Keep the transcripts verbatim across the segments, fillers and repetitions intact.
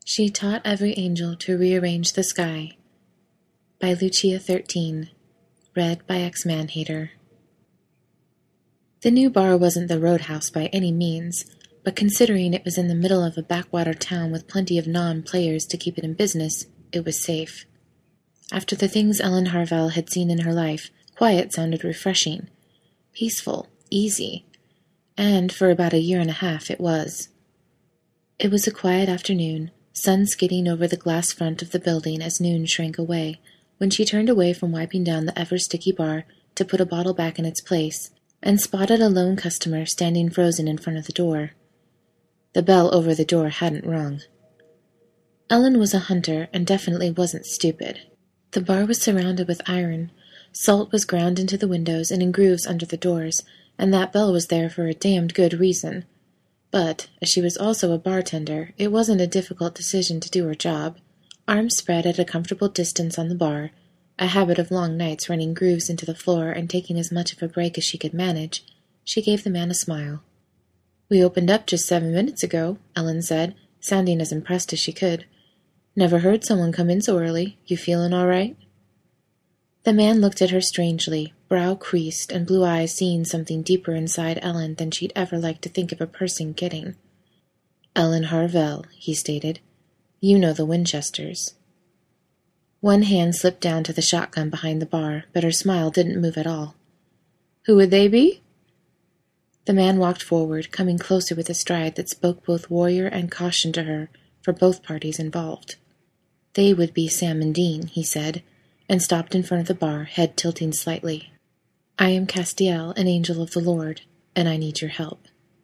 She Taught Every Angel to Rearrange the Sky by Lucia thirteen, read by X-Man-Hater. The new bar wasn't the Roadhouse by any means, but considering it was in the middle of a backwater town with plenty of non-players to keep it in business, it was safe. After the things Ellen Harvell had seen in her life, quiet sounded refreshing, peaceful, easy, and for about a year and a half it was. It was a quiet afternoon, sun skidding over the glass front of the building as noon shrank away, when she turned away from wiping down the ever-sticky bar to put a bottle back in its place, and spotted a lone customer standing frozen in front of the door. The bell over the door hadn't rung. Ellen was a hunter and definitely wasn't stupid. The bar was surrounded with iron. Salt was ground into the windows and in grooves under the doors, and that bell was there for a damned good reason. But, as she was also a bartender, it wasn't a difficult decision to do her job. Arms spread at a comfortable distance on the bar, a habit of long nights running grooves into the floor and taking as much of a break as she could manage, she gave the man a smile. "We opened up just seven minutes ago," Ellen said, sounding as impressed as she could. "Never heard someone come in so early. You feeling all right?" The man looked at her strangely, brow creased and blue eyes seeing something deeper inside Ellen than she'd ever liked to think of a person getting. "Ellen Harvell," he stated. "You know the Winchesters." One hand slipped down to the shotgun behind the bar, but her smile didn't move at all. "Who would they be?" The man walked forward, coming closer with a stride that spoke both warrior and caution to her, for both parties involved. "They would be Sam and Dean," he said, and stopped in front of the bar, head tilting slightly. "I am Castiel, an angel of the Lord, and I need your help."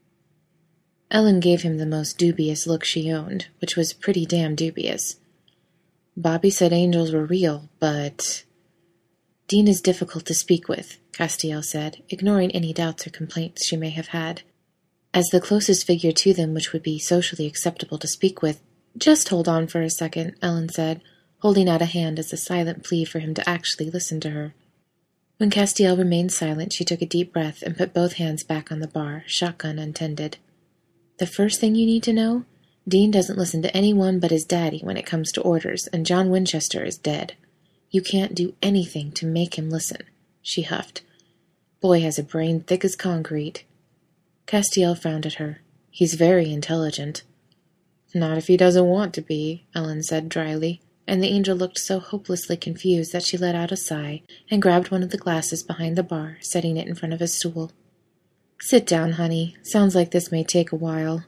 Ellen gave him the most dubious look she owned, which was pretty damn dubious. "Bobby said angels were real, but—" "Dean is difficult to speak with," Castiel said, ignoring any doubts or complaints she may have had. As the closest figure to them which would be socially acceptable to speak with— "Just hold on for a second," Ellen said, holding out a hand as a silent plea for him to actually listen to her. When Castiel remained silent, she took a deep breath and put both hands back on the bar, shotgun untended. "The first thing you need to know? Dean doesn't listen to anyone but his daddy when it comes to orders, and John Winchester is dead. You can't do anything to make him listen," she huffed. "Boy has a brain thick as concrete." Castiel frowned at her. "He's very intelligent." "Not if he doesn't want to be," Ellen said dryly, and the angel looked so hopelessly confused that she let out a sigh and grabbed one of the glasses behind the bar, setting it in front of his stool. "Sit down, honey. Sounds like this may take a while."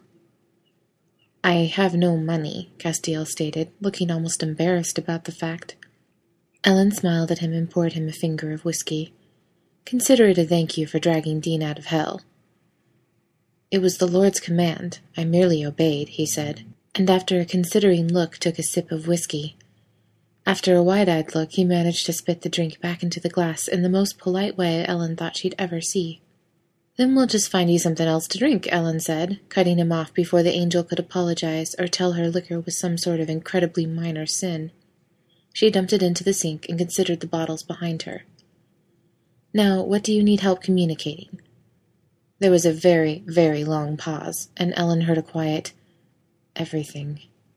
"I have no money," Castiel stated, looking almost embarrassed about the fact. Ellen smiled at him and poured him a finger of whiskey. "Consider it a thank you for dragging Dean out of hell." "It was the Lord's command. I merely obeyed," he said, and after a considering look took a sip of whiskey. After a wide-eyed look, he managed to spit the drink back into the glass in the most polite way Ellen thought she'd ever see. "Then we'll just find you something else to drink," Ellen said, cutting him off before the angel could apologize or tell her liquor was some sort of incredibly minor sin. She dumped it into the sink and considered the bottles behind her. "Now, what do you need help communicating?" There was a very, very long pause, and Ellen heard a quiet, "Everything."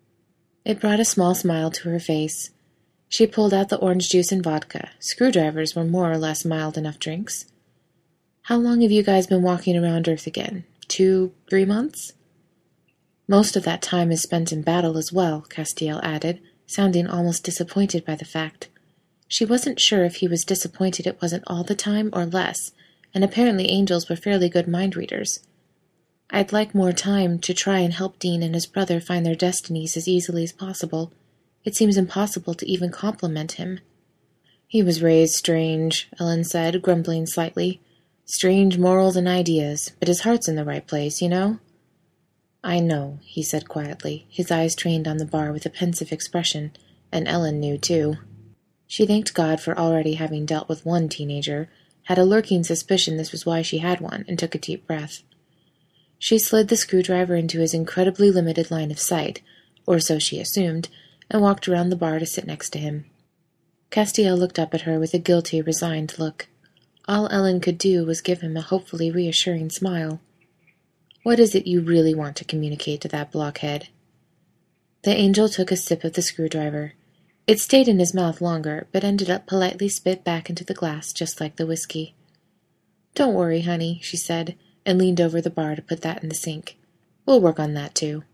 It brought a small smile to her face. She pulled out the orange juice and vodka. Screwdrivers were more or less mild enough drinks. "How long have you guys been walking around Earth again? Two, three months?" "Most of that time is spent in battle as well," Castiel added, sounding almost disappointed by the fact. She wasn't sure if he was disappointed it wasn't all the time or less, and apparently angels were fairly good mind readers. "I'd like more time to try and help Dean and his brother find their destinies as easily as possible. It seems impossible to even compliment him." "He was raised strange," Ellen said, grumbling slightly. "Strange morals and ideas, but his heart's in the right place, you know?" "I know," he said quietly, his eyes trained on the bar with a pensive expression, and Ellen knew, too. She thanked God for already having dealt with one teenager, had a lurking suspicion this was why she had one, and took a deep breath. She slid the screwdriver into his incredibly limited line of sight, or so she assumed, and walked around the bar to sit next to him. Castiel looked up at her with a guilty, resigned look. All Ellen could do was give him a hopefully reassuring smile. "What is it you really want to communicate to that blockhead?" The angel took a sip of the screwdriver. It stayed in his mouth longer, but ended up politely spit back into the glass, just like the whiskey. "Don't worry, honey," she said, and leaned over the bar to put that in the sink. "We'll work on that, too."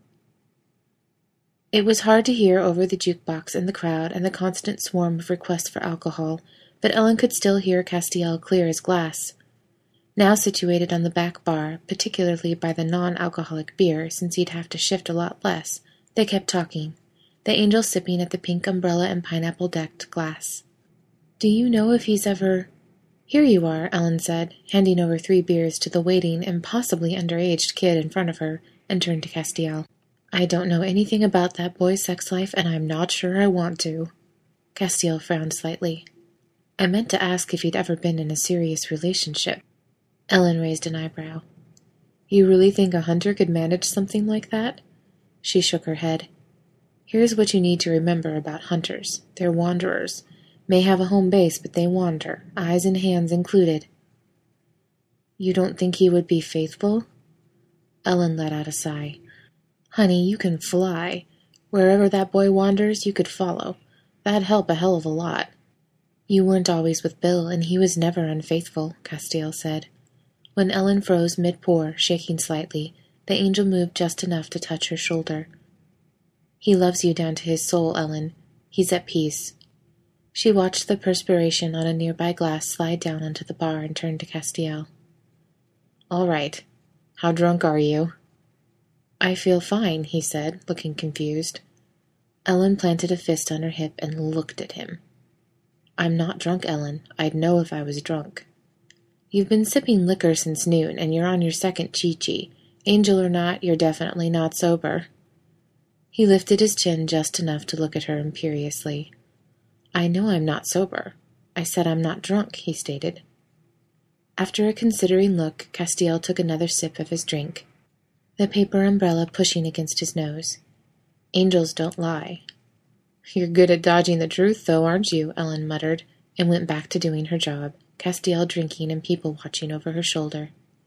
It was hard to hear over the jukebox and the crowd and the constant swarm of requests for alcohol, but Ellen could still hear Castiel clear his glass. Now situated on the back bar, particularly by the non-alcoholic beer, since he'd have to shift a lot less, they kept talking, the angel sipping at the pink umbrella and pineapple-decked glass. "Do you know if he's ever—" "Here you are," Ellen said, handing over three beers to the waiting and possibly underaged kid in front of her, and turned to Castiel. "I don't know anything about that boy's sex life, and I'm not sure I want to." Castiel frowned slightly. "I meant to ask if he'd ever been in a serious relationship." Ellen raised an eyebrow. "You really think a hunter could manage something like that?" She shook her head. "Here's what you need to remember about hunters. They're wanderers. May have a home base, but they wander, eyes and hands included." "You don't think he would be faithful?" Ellen let out a sigh. "Honey, you can fly. Wherever that boy wanders, you could follow. That'd help a hell of a lot." "You weren't always with Bill, and he was never unfaithful," Castiel said. When Ellen froze mid-pour, shaking slightly, the angel moved just enough to touch her shoulder. "He loves you down to his soul, Ellen. He's at peace." She watched the perspiration on a nearby glass slide down onto the bar and turned to Castiel. "All right. How drunk are you?" "I feel fine," he said, looking confused. Ellen planted a fist on her hip and looked at him. "I'm not drunk, Ellen. I'd know if I was drunk." "You've been sipping liquor since noon, and you're on your second Chi-Chi. Angel or not, you're definitely not sober." He lifted his chin just enough to look at her imperiously. "I know I'm not sober. I said I'm not drunk," he stated. After a considering look, Castiel took another sip of his drink, the paper umbrella pushing against his nose. "Angels don't lie." "You're good at dodging the truth, though, aren't you?" Ellen muttered, and went back to doing her job, Castiel drinking and people watching over her shoulder.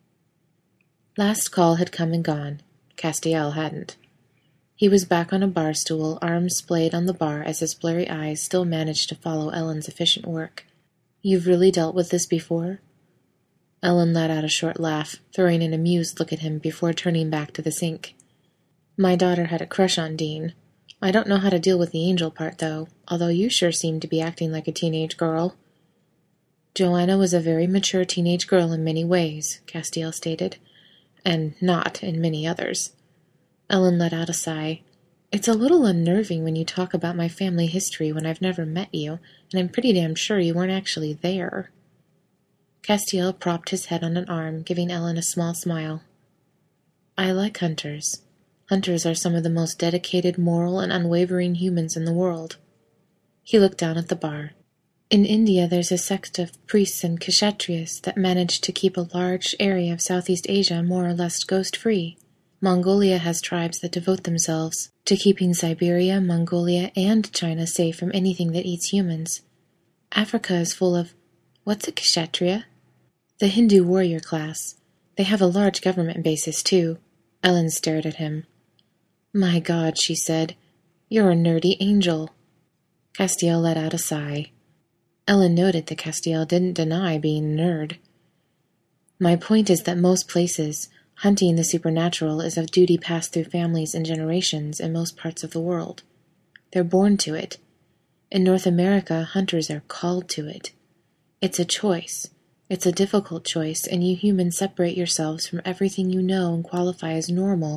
Last call had come and gone. Castiel hadn't. He was back on a bar stool, arms splayed on the bar as his blurry eyes still managed to follow Ellen's efficient work. "You've really dealt with this before?" Ellen let out a short laugh, throwing an amused look at him before turning back to the sink. "My daughter had a crush on Dean. I don't know how to deal with the angel part, though, although you sure seem to be acting like a teenage girl." "Joanna was a very mature teenage girl in many ways," Castiel stated, "and not in many others." Ellen let out a sigh. "It's a little unnerving when you talk about my family history when I've never met you, and I'm pretty damn sure you weren't actually there." Castiel propped his head on an arm, giving Ellen a small smile. "I like hunters. Hunters are some of the most dedicated, moral, and unwavering humans in the world." He looked down at the bar. "In India there's a sect of priests and kshatriyas that managed to keep a large area of Southeast Asia more or less ghost-free. Mongolia has tribes that devote themselves to keeping Siberia, Mongolia, and China safe from anything that eats humans. Africa is full of— what's a kshatriya?" "The Hindu warrior class. They have a large government basis, too." Ellen stared at him. "My God," she said, "you're a nerdy angel." Castiel let out a sigh. Ellen noted that Castiel didn't deny being a nerd. "My point is that most places, hunting the supernatural is a duty passed through families and generations in most parts of the world. They're born to it. In North America, hunters are called to it. It's a choice. It's a difficult choice, and you humans separate yourselves from everything you know and qualify as normal,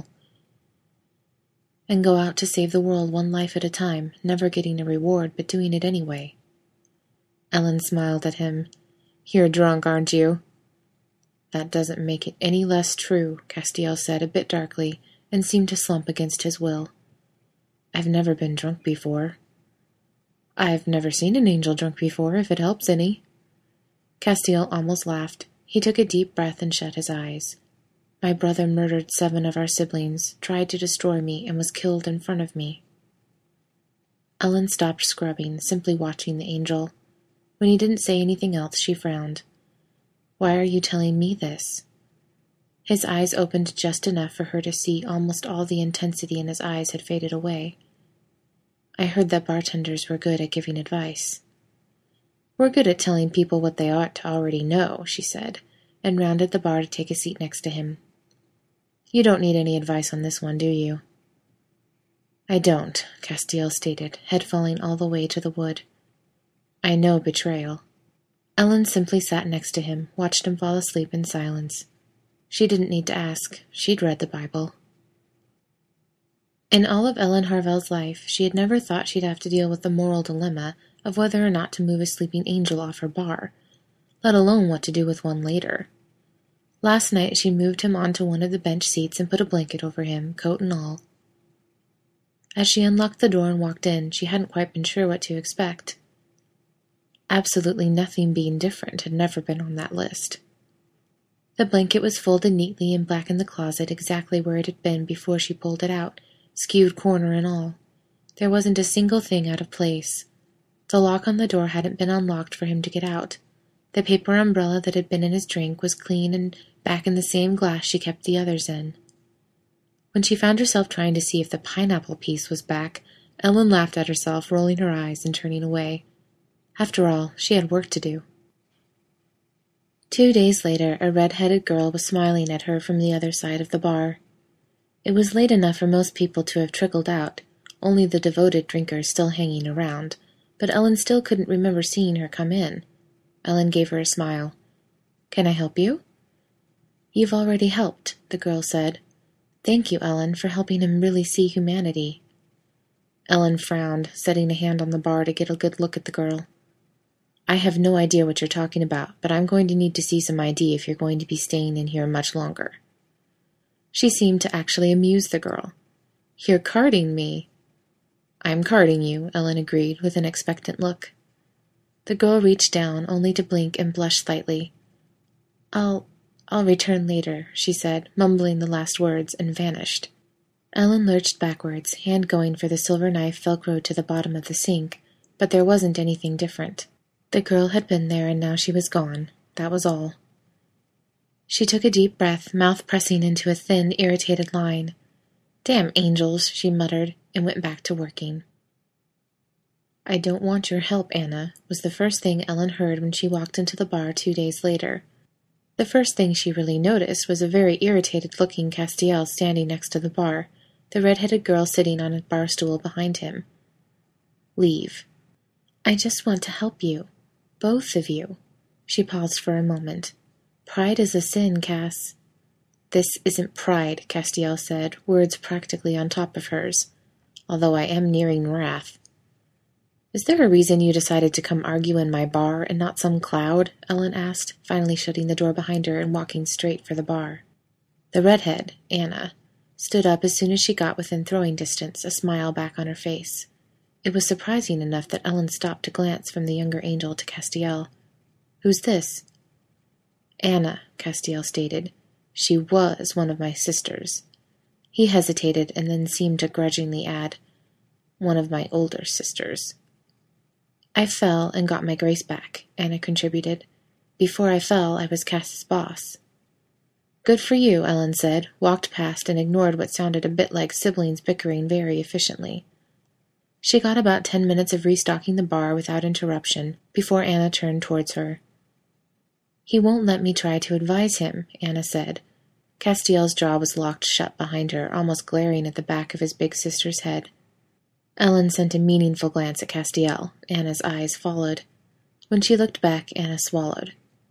and go out to save the world one life at a time, never getting a reward, but doing it anyway." Ellen smiled at him. "You're drunk, aren't you?" "That doesn't make it any less true," Castiel said a bit darkly, and seemed to slump against his will. "I've never been drunk before." "I've never seen an angel drunk before, if it helps any." Castiel almost laughed. He took a deep breath and shut his eyes. "My brother murdered seven of our siblings, tried to destroy me, and was killed in front of me." Ellen stopped scrubbing, simply watching the angel. When he didn't say anything else, she frowned. "Why are you telling me this?" His eyes opened just enough for her to see almost all the intensity in his eyes had faded away. I heard that bartenders were good at giving advice. We're good at telling people what they ought to already know, she said, and rounded the bar to take a seat next to him. You don't need any advice on this one, do you? I don't, Castiel stated, head falling all the way to the wood. I know betrayal. Ellen simply sat next to him, watched him fall asleep in silence. She didn't need to ask. She'd read the Bible. In all of Ellen Harvell's life, she had never thought she'd have to deal with the moral dilemma of whether or not to move a sleeping angel off her bar, let alone what to do with one later. Last night she moved him onto one of the bench seats and put a blanket over him, coat and all. As she unlocked the door and walked in, she hadn't quite been sure what to expect. Absolutely nothing being different had never been on that list. The blanket was folded neatly and black in the closet exactly where it had been before she pulled it out, skewed corner and all. There wasn't a single thing out of place. The lock on the door hadn't been unlocked for him to get out. The paper umbrella that had been in his drink was clean and back in the same glass she kept the others in. When she found herself trying to see if the pineapple piece was back, Ellen laughed at herself, rolling her eyes and turning away. After all, she had work to do. Two days later, a red-headed girl was smiling at her from the other side of the bar. It was late enough for most people to have trickled out, only the devoted drinkers still hanging around, but Ellen still couldn't remember seeing her come in. Ellen gave her a smile. Can I help you? You've already helped, the girl said. Thank you, Ellen, for helping him really see humanity. Ellen frowned, setting a hand on the bar to get a good look at the girl. I have no idea what you're talking about, but I'm going to need to see some I D if you're going to be staying in here much longer. She seemed to actually amuse the girl. You're carding me. I'm carding you, Ellen agreed, with an expectant look. The girl reached down, only to blink and blush slightly. I'll... I'll return later, she said, mumbling the last words, and vanished. Ellen lurched backwards, hand going for the silver knife velcroed to the bottom of the sink, but there wasn't anything different. The girl had been there, and now she was gone. That was all. She took a deep breath, mouth pressing into a thin, irritated line. Damn angels, she muttered, and went back to working. I don't want your help, Anna, was the first thing Ellen heard when she walked into the bar two days later. The first thing she really noticed was a very irritated-looking Castiel standing next to the bar, the red-headed girl sitting on a bar stool behind him. Leave. I just want to help you. Both of you. She paused for a moment. Pride is a sin, Cass. This isn't pride, Castiel said, words practically on top of hers, although I am nearing wrath. Is there a reason you decided to come argue in my bar and not some cloud? Ellen asked, finally shutting the door behind her and walking straight for the bar. The redhead, Anna, stood up as soon as she got within throwing distance, a smile back on her face. It was surprising enough that Ellen stopped to glance from the younger angel to Castiel. Who's this? Anna, Castiel stated. She was one of my sisters. He hesitated and then seemed to grudgingly add, one of my older sisters. I fell and got my grace back, Anna contributed. Before I fell, I was Cass's boss. Good for you, Ellen said, walked past and ignored what sounded a bit like siblings bickering very efficiently. She got about ten minutes of restocking the bar without interruption before Anna turned towards her. He won't let me try to advise him, Anna said. Castiel's jaw was locked shut behind her, almost glaring at the back of his big sister's head. Ellen sent a meaningful glance at Castiel. Anna's eyes followed. When she looked back, Anna swallowed.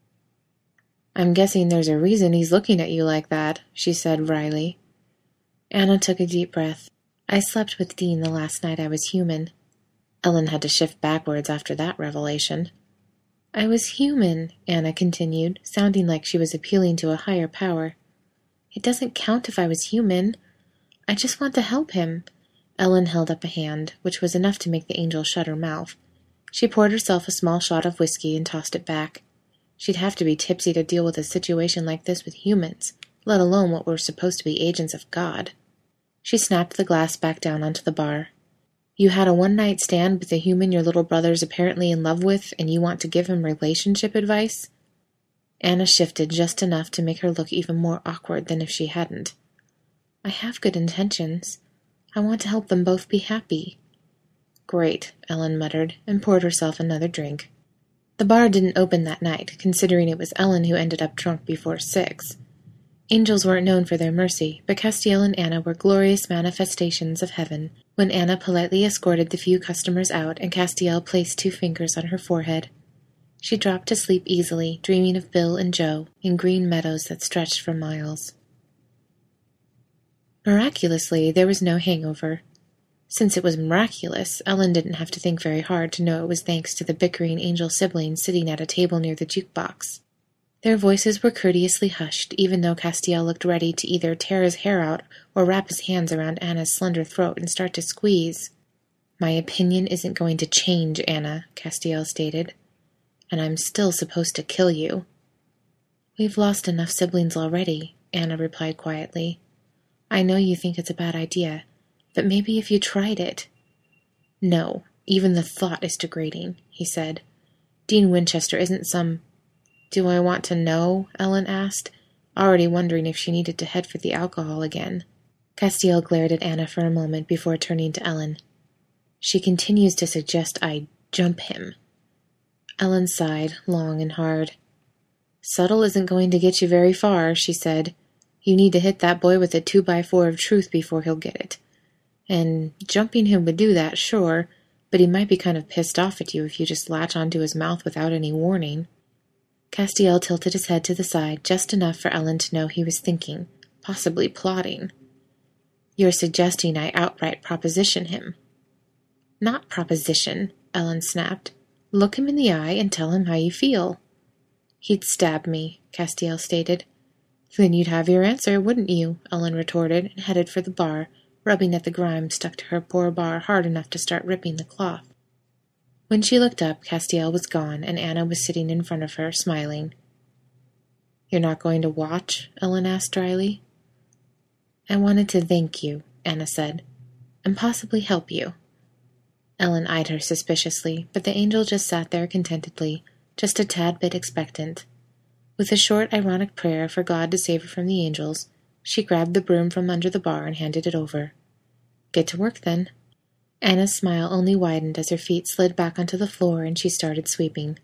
I'm guessing there's a reason he's looking at you like that, she said wryly. Anna took a deep breath. I slept with Dean the last night I was human. Ellen had to shift backwards after that revelation. I was human, Anna continued, sounding like she was appealing to a higher power. It doesn't count if I was human. I just want to help him. Ellen held up a hand, which was enough to make the angel shut her mouth. She poured herself a small shot of whiskey and tossed it back. She'd have to be tipsy to deal with a situation like this with humans, let alone what were supposed to be agents of God. She snapped the glass back down onto the bar. You had a one-night stand with a human your little brother's apparently in love with, and you want to give him relationship advice? Anna shifted just enough to make her look even more awkward than if she hadn't. I have good intentions. I want to help them both be happy. Great, Ellen muttered, and poured herself another drink. The bar didn't open that night, considering it was Ellen who ended up drunk before six. Angels weren't known for their mercy, but Castiel and Anna were glorious manifestations of heaven when Anna politely escorted the few customers out and Castiel placed two fingers on her forehead. She dropped to sleep easily, dreaming of Bill and Joe in green meadows that stretched for miles. Miraculously, there was no hangover. Since it was miraculous, Ellen didn't have to think very hard to know it was thanks to the bickering angel siblings sitting at a table near the jukebox. Their voices were courteously hushed, even though Castiel looked ready to either tear his hair out or wrap his hands around Anna's slender throat and start to squeeze. "My opinion isn't going to change, Anna," Castiel stated. "And I'm still supposed to kill you." "We've lost enough siblings already," Anna replied quietly. "I know you think it's a bad idea, but maybe if you tried it." "No, even the thought is degrading," he said. "Dean Winchester isn't some—" "Do I want to know?" Ellen asked, already wondering if she needed to head for the alcohol again. Castiel glared at Anna for a moment before turning to Ellen. "She continues to suggest I jump him." Ellen sighed, long and hard. "Subtle isn't going to get you very far," she said. "You need to hit that boy with a two-by-four of truth before he'll get it. And jumping him would do that, sure, but he might be kind of pissed off at you if you just latch onto his mouth without any warning." Castiel tilted his head to the side just enough for Ellen to know he was thinking, possibly plotting. "You're suggesting I outright proposition him." "Not proposition," Ellen snapped. "Look him in the eye and tell him how you feel." "He'd stab me," Castiel stated. "Then you'd have your answer, wouldn't you?" Ellen retorted and headed for the bar, rubbing at the grime stuck to her poor bar hard enough to start ripping the cloth. When she looked up, Castiel was gone, and Anna was sitting in front of her, smiling. "You're not going to watch?" Ellen asked dryly. "I wanted to thank you," Anna said, "and possibly help you." Ellen eyed her suspiciously, but the angel just sat there contentedly, just a tad bit expectant. With a short, ironic prayer for God to save her from the angels, she grabbed the broom from under the bar and handed it over. "Get to work, then." Anna's smile only widened as her feet slid back onto the floor and she started sweeping.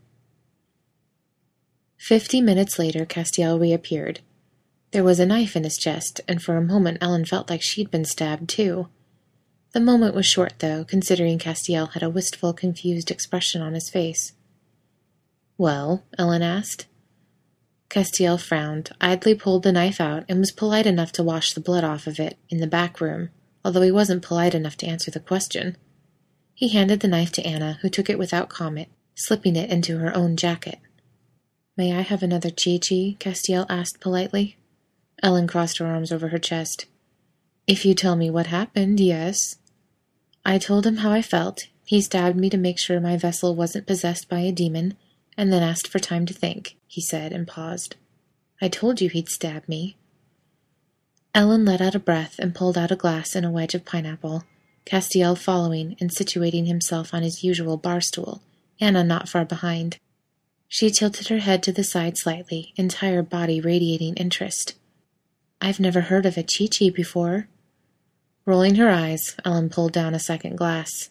Fifty minutes later, Castiel reappeared. There was a knife in his chest, and for a moment Ellen felt like she'd been stabbed, too. The moment was short, though, considering Castiel had a wistful, confused expression on his face. "Well?" Ellen asked. Castiel frowned, idly pulled the knife out, and was polite enough to wash the blood off of it in the back room, although he wasn't polite enough to answer the question. He handed the knife to Anna, who took it without comment, slipping it into her own jacket. "May I have another Chi-Chi?" Castiel asked politely. Ellen crossed her arms over her chest. "If you tell me what happened, yes." "I told him how I felt. He stabbed me to make sure my vessel wasn't possessed by a demon, and then asked for time to think," he said, and paused. "I told you he'd stab me." Ellen let out a breath and pulled out a glass and a wedge of pineapple, Castiel following and situating himself on his usual bar stool, Anna not far behind. She tilted her head to the side slightly, entire body radiating interest. "I've never heard of a Chi-Chi before." Rolling her eyes, Ellen pulled down a second glass.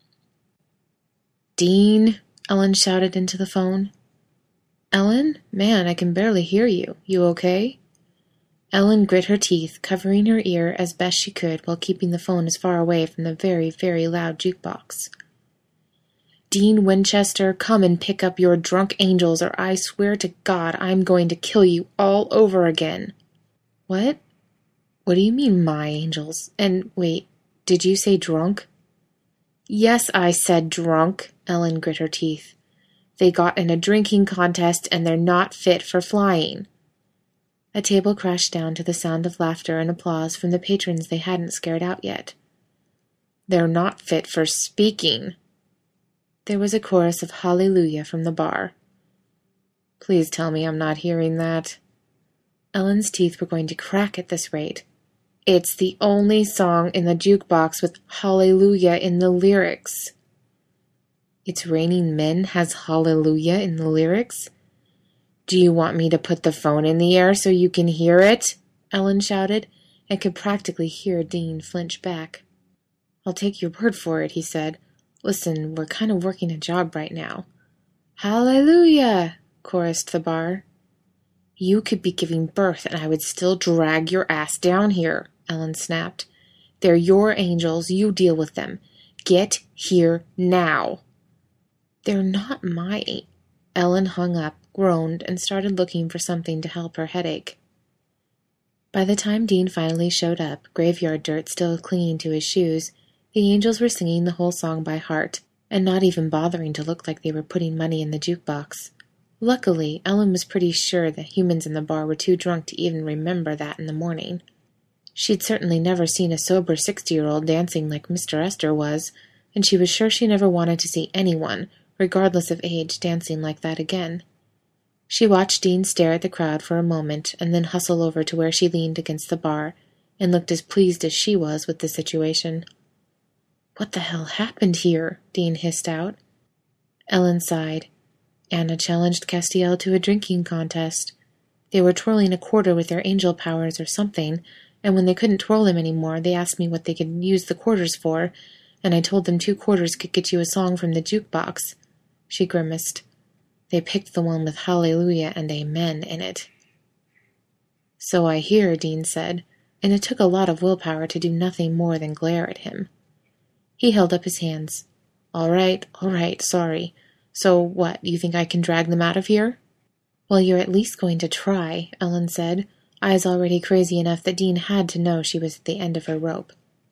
"Dean!" Ellen shouted into the phone. "Ellen? Man, I can barely hear you. You okay?" Ellen grit her teeth, covering her ear as best she could while keeping the phone as far away from the very, very loud jukebox. "Dean Winchester, come and pick up your drunk angels, or I swear to God I'm going to kill you all over again." "What? What do you mean, my angels? And wait, did you say drunk?" "Yes, I said drunk," Ellen grit her teeth. "They got in a drinking contest and they're not fit for flying." A table crashed down to the sound of laughter and applause from the patrons they hadn't scared out yet. "They're not fit for speaking." There was a chorus of hallelujah from the bar. "Please tell me I'm not hearing that." Ellen's teeth were going to crack at this rate. "It's the only song in the jukebox with hallelujah in the lyrics." "It's Raining Men has hallelujah in the lyrics?" "Do you want me to put the phone in the air so you can hear it?" Ellen shouted, and could practically hear Dean flinch back. "I'll take your word for it," he said. Listen, we're kind of working a job right now. Hallelujah! Chorused the bar. You could be giving birth and I would still drag your ass down here, Ellen snapped. They're your angels, you deal with them. Get here now. They're not my... Ellen hung up, groaned, and started looking for something to help her headache. By the time Dean finally showed up, graveyard dirt still clinging to his shoes, the angels were singing the whole song by heart, and not even bothering to look like they were putting money in the jukebox. Luckily, Ellen was pretty sure the humans in the bar were too drunk to even remember that in the morning. She'd certainly never seen a sober sixty-year-old dancing like Mister Esther was, and she was sure she never wanted to see anyone, regardless of age, dancing like that again. She watched Dean stare at the crowd for a moment and then hustle over to where she leaned against the bar and looked as pleased as she was with the situation. What the hell happened here? Dean hissed out. Ellen sighed. Anna challenged Castiel to a drinking contest. They were twirling a quarter with their angel powers or something, and when they couldn't twirl them anymore, they asked me what they could use the quarters for, and I told them two quarters could get you a song from the jukebox. She grimaced. They picked the one with Hallelujah and Amen in it. So I hear, Dean said, and it took a lot of willpower to do nothing more than glare at him. He held up his hands. All right, all right, sorry. So what, you think I can drag them out of here? Well, you're at least going to try, Ellen said, eyes already crazy enough that Dean had to know she was at the end of her rope.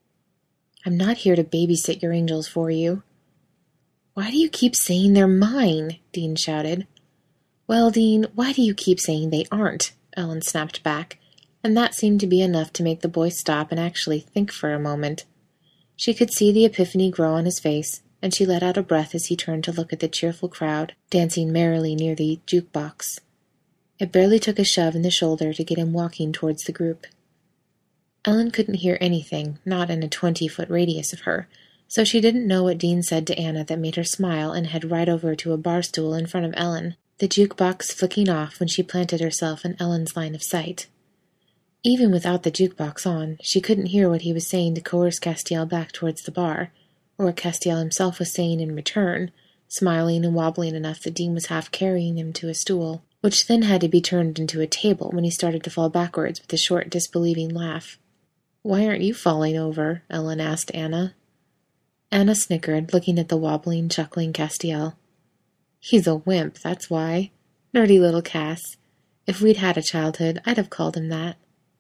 I'm not here to babysit your angels for you. Why do you keep saying they're mine? Dean shouted. Well, Dean, why do you keep saying they aren't? Ellen snapped back, and that seemed to be enough to make the boy stop and actually think for a moment. She could see the epiphany grow on his face, and she let out a breath as he turned to look at the cheerful crowd, dancing merrily near the jukebox. It barely took a shove in the shoulder to get him walking towards the group. Ellen couldn't hear anything, not in a twenty-foot radius of her, so she didn't know what Dean said to Anna that made her smile and head right over to a bar stool in front of Ellen, the jukebox flicking off when she planted herself in Ellen's line of sight. Even without the jukebox on, she couldn't hear what he was saying to coerce Castiel back towards the bar, or what Castiel himself was saying in return, smiling and wobbling enough that Dean was half carrying him to a stool, which then had to be turned into a table when he started to fall backwards with a short, disbelieving laugh. Why aren't you falling over? Ellen asked Anna. Anna snickered, looking at the wobbling, chuckling Castiel. He's a wimp, that's why. Nerdy little Cass. If we'd had a childhood, I'd have called him that.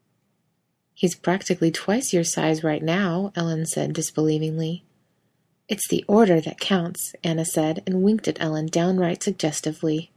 He's practically twice your size right now, Ellen said disbelievingly. It's the order that counts, Anna said, and winked at Ellen downright suggestively.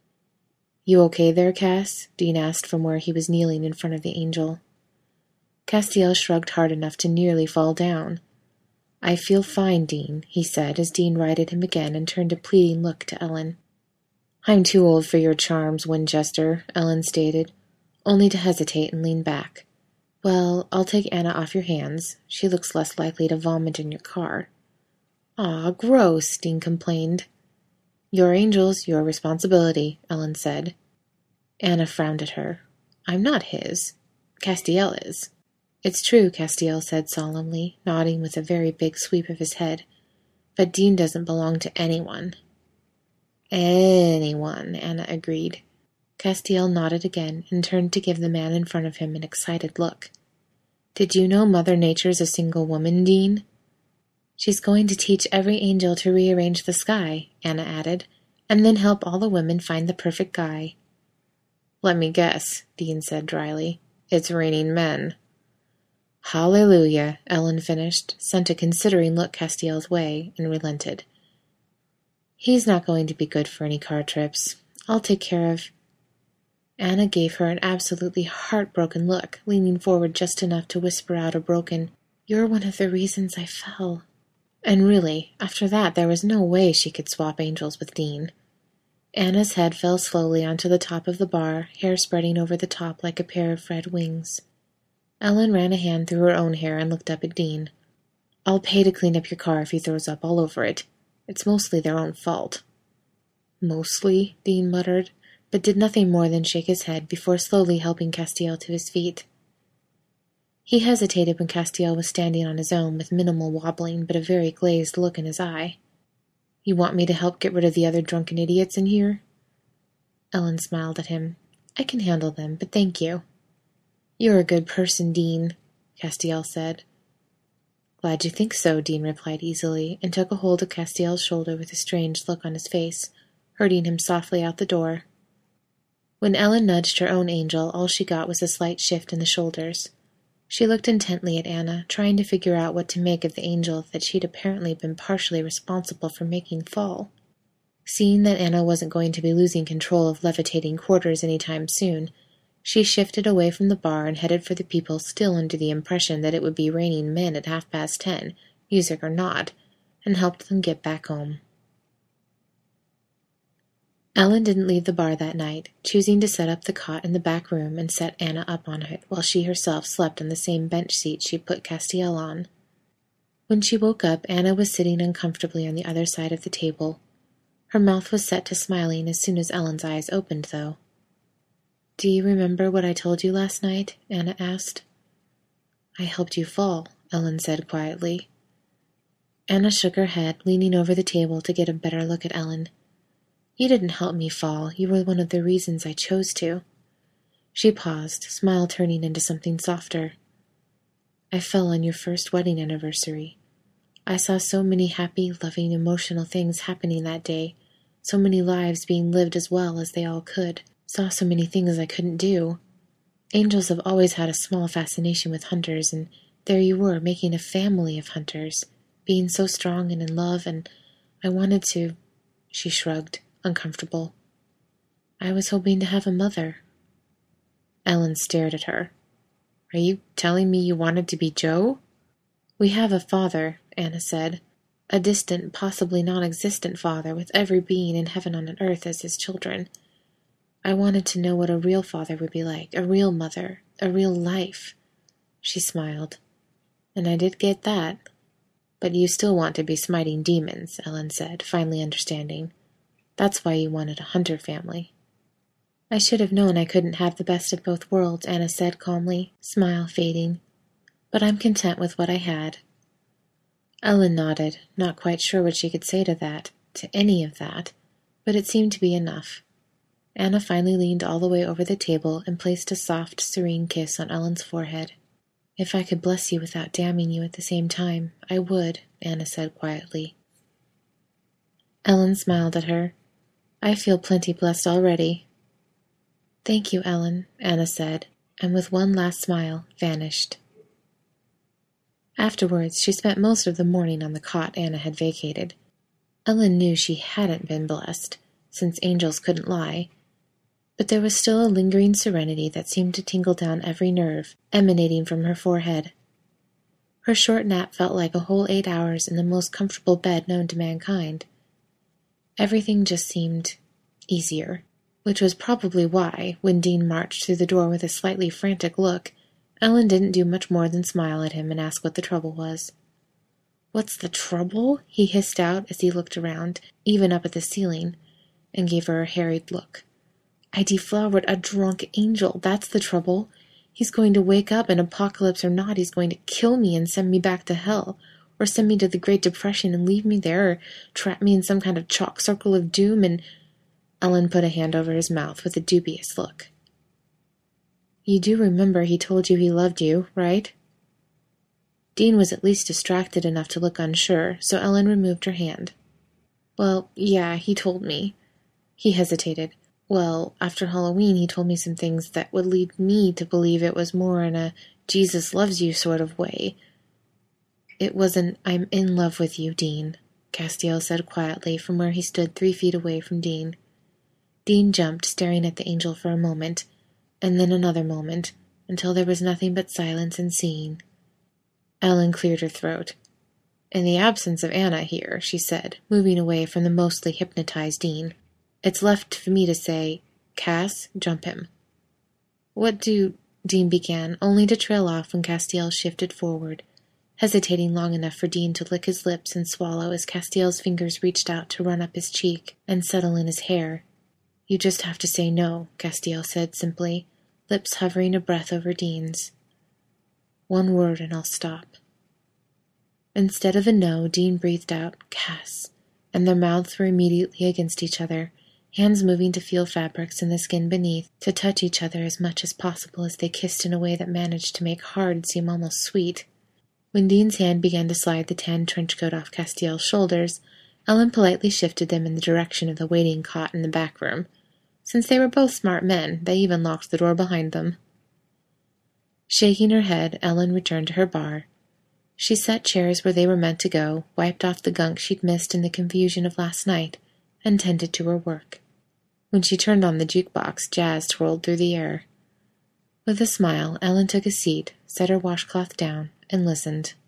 You okay there, Cass? Dean asked from where he was kneeling in front of the angel. Castiel shrugged hard enough to nearly fall down. I feel fine, Dean, he said as Dean righted him again and turned a pleading look to Ellen. I'm too old for your charms, Winchester, Ellen stated, only to hesitate and lean back. Well, I'll take Anna off your hands. She looks less likely to vomit in your car. Aw, gross, Dean complained. Your angels, your responsibility, Ellen said. Anna frowned at her. I'm not his. Castiel is. It's true, Castiel said solemnly, nodding with a very big sweep of his head. But Dean doesn't belong to anyone. Anyone, Anna agreed. Castiel nodded again and turned to give the man in front of him an excited look. Did you know Mother Nature's a single woman, Dean? She's going to teach every angel to rearrange the sky, Anna added, and then help all the women find the perfect guy. Let me guess, Dean said dryly. It's raining men. Hallelujah, Ellen finished, sent a considering look Castiel's way, and relented. He's not going to be good for any car trips. I'll take care of... Anna gave her an absolutely heartbroken look, leaning forward just enough to whisper out a broken, You're one of the reasons I fell. And really, after that there was no way she could swap angels with Dean. Anna's head fell slowly onto the top of the bar, hair spreading over the top like a pair of red wings. Ellen ran a hand through her own hair and looked up at Dean. I'll pay to clean up your car if he throws up all over it. It's mostly their own fault. Mostly, Dean muttered, but did nothing more than shake his head before slowly helping Castiel to his feet. He hesitated when Castiel was standing on his own with minimal wobbling but a very glazed look in his eye. "You want me to help get rid of the other drunken idiots in here?" Ellen smiled at him. "I can handle them, but thank you." "You're a good person, Dean," Castiel said. "Glad you think so," Dean replied easily, and took a hold of Castiel's shoulder with a strange look on his face, herding him softly out the door. When Ellen nudged her own angel, all she got was a slight shift in the shoulders. She looked intently at Anna, trying to figure out what to make of the angel that she'd apparently been partially responsible for making fall. Seeing that Anna wasn't going to be losing control of levitating quarters any time soon, she shifted away from the bar and headed for the people still under the impression that it would be raining men at half past ten, music or not, and helped them get back home. Ellen didn't leave the bar that night, choosing to set up the cot in the back room and set Anna up on it, while she herself slept on the same bench seat she put Castiel on. When she woke up, Anna was sitting uncomfortably on the other side of the table. Her mouth was set to smiling as soon as Ellen's eyes opened, though. "Do you remember what I told you last night?" Anna asked. "I helped you fall," Ellen said quietly. Anna shook her head, leaning over the table to get a better look at Ellen. "You didn't help me fall. You were one of the reasons I chose to." She paused, smile turning into something softer. "I fell on your first wedding anniversary. I saw so many happy, loving, emotional things happening that day, so many lives being lived as well as they all could, saw so many things I couldn't do. Angels have always had a small fascination with hunters, and there you were, making a family of hunters, being so strong and in love, and I wanted to—" She shrugged, uncomfortable. "I was hoping to have a mother." Ellen stared at her. "Are you telling me you wanted to be Joe?" "We have a father," Anna said. "A distant, possibly non-existent father with every being in heaven and on earth as his children. I wanted to know what a real father would be like, a real mother, a real life." She smiled. "And I did get that." "But you still want to be smiting demons," Ellen said, finally understanding. "That's why you wanted a hunter family." "I should have known I couldn't have the best of both worlds," Anna said calmly, smile fading. "But I'm content with what I had." Ellen nodded, not quite sure what she could say to that, to any of that, but it seemed to be enough. Anna finally leaned all the way over the table and placed a soft, serene kiss on Ellen's forehead. "If I could bless you without damning you at the same time, I would," Anna said quietly. Ellen smiled at her. "I feel plenty blessed already." "Thank you, Ellen," Anna said, and with one last smile, vanished. Afterwards, she spent most of the morning on the cot Anna had vacated. Ellen knew she hadn't been blessed, since angels couldn't lie, but there was still a lingering serenity that seemed to tingle down every nerve, emanating from her forehead. Her short nap felt like a whole eight hours in the most comfortable bed known to mankind. Everything just seemed easier, which was probably why, when Dean marched through the door with a slightly frantic look, Ellen didn't do much more than smile at him and ask what the trouble was. "What's the trouble?" he hissed out as he looked around, even up at the ceiling, and gave her a harried look. "I deflowered a drunk angel, that's the trouble. He's going to wake up, and apocalypse or not, he's going to kill me and send me back to hell, or send me to the Great Depression and leave me there, or trap me in some kind of chalk circle of doom, and—" Ellen put a hand over his mouth with a dubious look. "You do remember he told you he loved you, right?" Dean was at least distracted enough to look unsure, so Ellen removed her hand. "Well, yeah, he told me." He hesitated. "Well, after Halloween he told me some things that would lead me to believe it was more in a Jesus loves you sort of way. It was an I'm in love with you, Dean," Castiel said quietly from where he stood three feet away from Dean. Dean jumped, staring at the angel for a moment, and then another moment, until there was nothing but silence and seeing. Ellen cleared her throat. "In the absence of Anna here," she said, moving away from the mostly hypnotized Dean, "it's left for me to say, Cass, jump him." "What do—" Dean began, only to trail off when Castiel shifted forward, hesitating long enough for Dean to lick his lips and swallow as Castiel's fingers reached out to run up his cheek and settle in his hair. "You just have to say no," Castiel said simply, lips hovering a breath over Dean's. One word and I'll stop. Instead of a no, Dean breathed out, Cass, and their mouths were immediately against each other, hands moving to feel fabrics in the skin beneath, to touch each other as much as possible as they kissed in a way that managed to make hard seem almost sweet. When Dean's hand began to slide the tan trench coat off Castiel's shoulders, Ellen politely shifted them in the direction of the waiting cot in the back room. Since they were both smart men, they even locked the door behind them. Shaking her head, Ellen returned to her bar. She set chairs where they were meant to go, wiped off the gunk she'd missed in the confusion of last night, and tended to her work. When she turned on the jukebox, jazz twirled through the air. With a smile, Ellen took a seat, set her washcloth down, and listened.